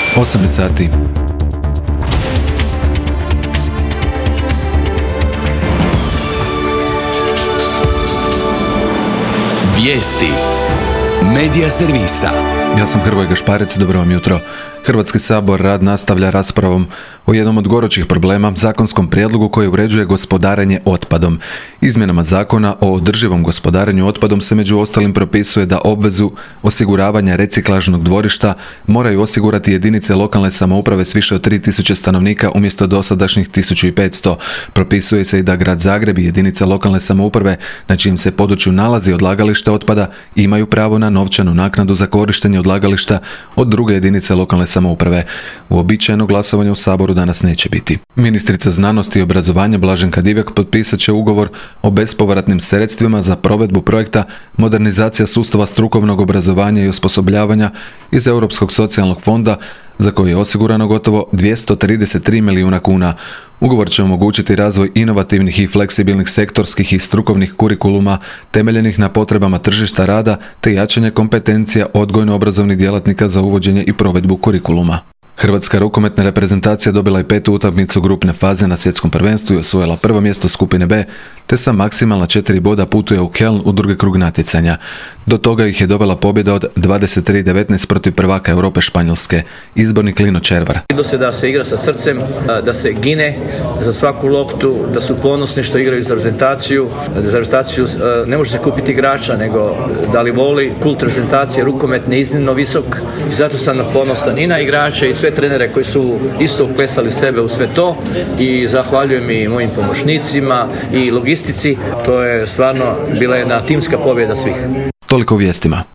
8 sati. Vijesti Medija servisa. Ja sam Hrvoje Gašparec, dobro vam jutro. Hrvatski sabor rad nastavlja raspravom o jednom od gorućih problema, zakonskom prijedlogu koji uređuje gospodarenje otpadom. Izmjenama zakona o održivom gospodarenju otpadom se među ostalim propisuje da obvezu osiguravanja reciklažnog dvorišta moraju osigurati jedinice lokalne samouprave s više od 3000 stanovnika umjesto dosadašnjih 1500. Propisuje se i da Grad Zagreb i jedinice lokalne samouprave na čijem se području nalazi odlagalište otpada imaju pravo na novčanu naknadu za korištenje odlagališta od druge jedinice lokalne samouprave. Uobičajeno glasovanje u Saboru danas neće biti. Ministrica znanosti i obrazovanja Blaženka Divjak potpisat će ugovor o bespovratnim sredstvima za provedbu projekta modernizacija sustava strukovnog obrazovanja i osposobljavanja iz Europskog socijalnog fonda za koji je osigurano gotovo 233 milijuna kuna. Ugovor će omogućiti razvoj inovativnih i fleksibilnih sektorskih i strukovnih kurikuluma temeljenih na potrebama tržišta rada te jačanje kompetencija odgojno-obrazovnih djelatnika za uvođenje i provedbu kurikuluma. Hrvatska rukometna reprezentacija dobila je 5. utakmicu grupne faze na svjetskom prvenstvu i osvojila prvo mjesto skupine B, te sa maksimalna 4 boda putuje u Keln u drugi krug natjecanja. Do toga ih je dovela pobjeda od 23-19 protiv prvaka Europe Španjolske. Izbornik Lino Červar. Vidilo se da se igra sa srcem, da se gine za svaku loptu, da su ponosni što igraju za reprezentaciju. Za reprezentaciju ne može se kupiti igrača, nego da li voli kult reprezentacije rukometne iznimno visok. I zato sam ponosan i na igrače i sve trenere koji su isto uplesali sebe u sve to i zahvaljujem i mojim pomoćnicima i logistici. To je stvarno bila jedna timska pobjeda svih. Toliko u vijestima.